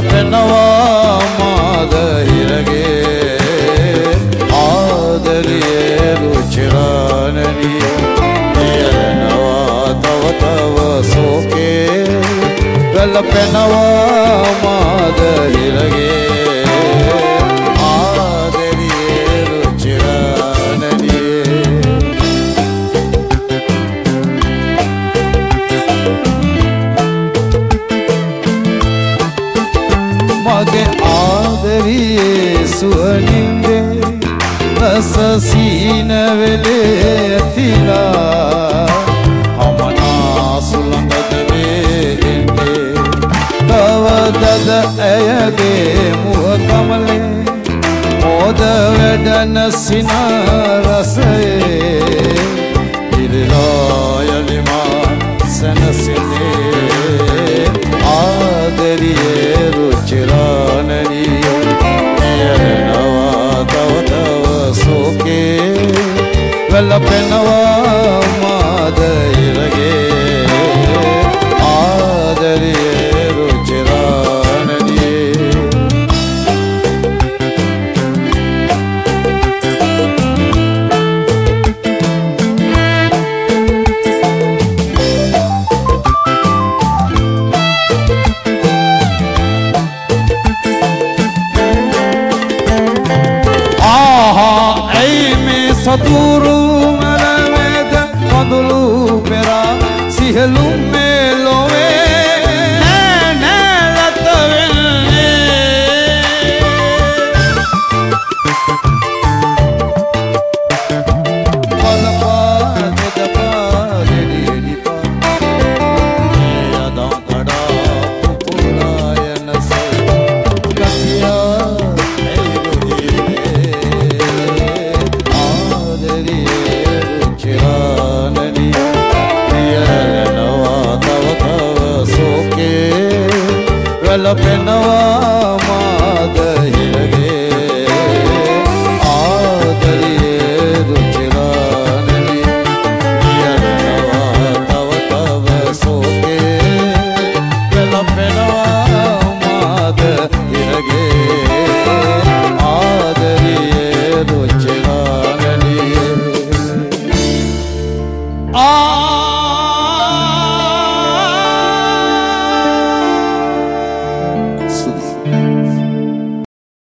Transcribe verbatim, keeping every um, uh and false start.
වැළපෙනවා මාද හිරගේ ආදරියේ රුචිරානනි දියනවා තව තව සෝකේ වැළපෙනවා මාද හිරගේ ආදරියේ රුචිරානනි මගේ ආදරියේ සුවනින්දේ රස සීන වෙලේ ඇතිලා අමනා සුළඟද වේගෙන්නේ තවදද ඇයගේ මුව කමලේ මොද වැඩන සිනා රසයේ ඉරිලා යලිමා සනසිනේ ආදරියේ රුචිරානනි එයනවා තව තව සෝකේ වැළපෙනවා මාද හිරගේ ආදරියේ රුචිරානනි සතුරු මරවේද කඳුළු පෙරා සිහලු මේ ලොවේ නෑ නෑ ලත වෙන්නේ පලපා දෙදපා දෙඩිඩිපා මේ අදම් කඩා පුපුරා යනසේ ගතියා වැළපෙනවා